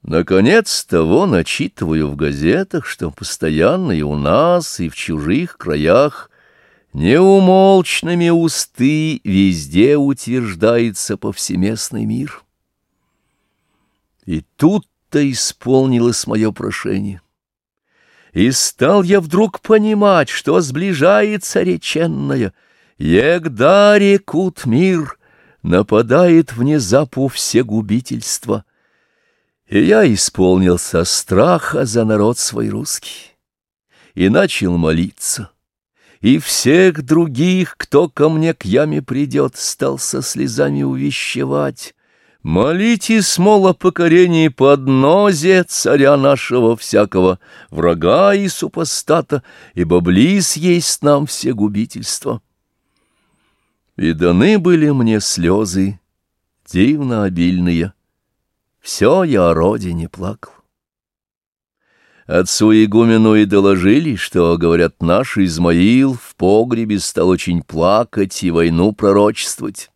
Наконец того начитываю в газетах, что постоянно и у нас, и в чужих краях неумолчными усты везде утверждается повсеместный мир. И тут-то исполнилось мое прошение. И стал я вдруг понимать, что сближается реченная, егда рекут мир, нападает внезапу всегубительство. И я исполнился страха за народ свой русский, и начал молиться, и всех других, кто ко мне к яме придет, стал со слезами увещевать. Молитесь, мол, о покорении поднозе царя нашего всякого, врага и супостата, ибо близ есть нам всегубительство. И даны были мне слезы, дивно обильные. Все я о родине плакал. Отцу игумену и доложили, что, говорят, наш Измаил в погребе стал очень плакать и войну пророчествовать.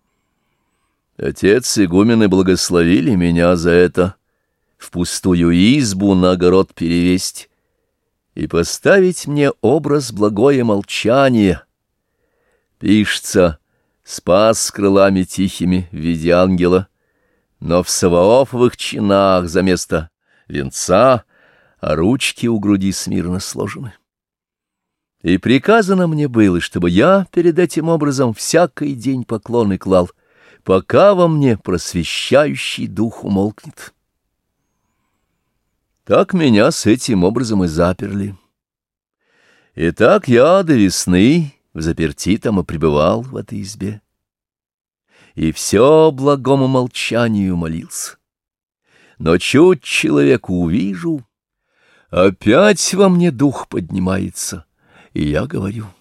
Отец игумены благословили меня за это в пустую избу на огород перевесть и поставить мне образ благое молчание. Пишется, спас с крылами тихими в виде ангела, но в саваофовых чинах за место венца, а ручки у груди смирно сложены. И приказано мне было, чтобы я перед этим образом всякий день поклоны клал, пока во мне просвещающий дух умолкнет. Так меня с этим образом и заперли. И так я до весны взаперти там и пребывал в этой избе. И все благому молчанию молился. Но чуть человека увижу, опять во мне дух поднимается, и я говорю: